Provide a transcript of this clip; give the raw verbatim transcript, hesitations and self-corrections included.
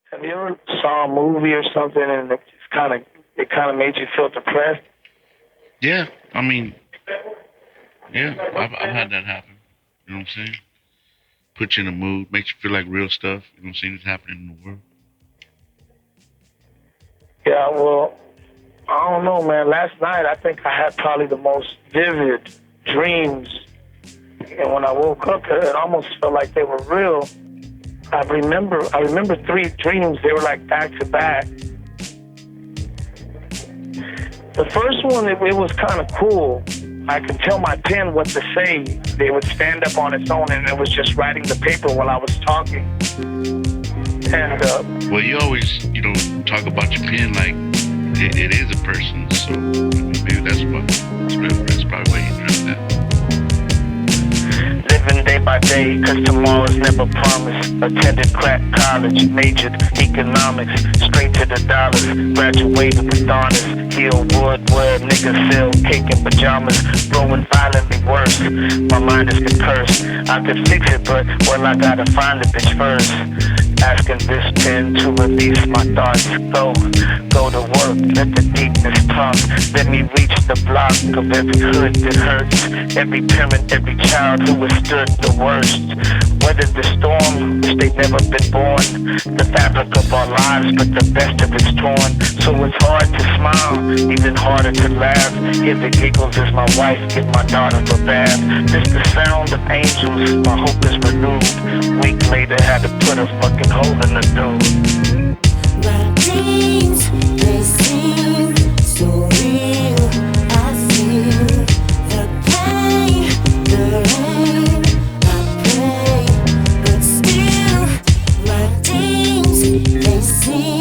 Have you ever saw a movie or something and it just kind of it kind of made you feel depressed? Yeah, I mean, yeah, I've, I've had that happen. You know what I'm saying? Put you in a mood, makes you feel like real stuff. You know what I'm saying? It's happening in the world. Yeah, well, I don't know, man. Last night I think I had probably the most vivid dreams, and when I woke up, it almost felt like they were real. I remember, I remember three dreams. They were like back to back. The first one, it, it was kind of cool. I could tell my pen what to say. They would stand up on its own, and it was just writing the paper while I was talking. And uh, Well, you always, you know, talk about your pen like it, it is a person. So maybe that's what that's probably why you dreamt that. living day by day, cause tomorrow's never promised. Attended crack college, majored economics, straight to the dollars. Graduated with honors, heel wood where niggas sell cake and pajamas. Growing violently worse, my mind is cursed. I could fix it, but well, I gotta find the bitch first. Asking this pen to release my thoughts. Go, go to work, let the deepness talk. Let me reach the block of every hood that hurts. Every parent, every child who withstood the worst. Weathered the storm, wish they'd never been born. The fabric of our lives, but the best of it's torn. So it's hard to smile, even harder to laugh. Hear the giggles as my wife give my daughter a bath. This the sound of angels, my hope is renewed. Week later, had to put a fucking hole in the dude. My dreams, they seem so real. I feel the pain, the rain. I pray, but still, my dreams, they seem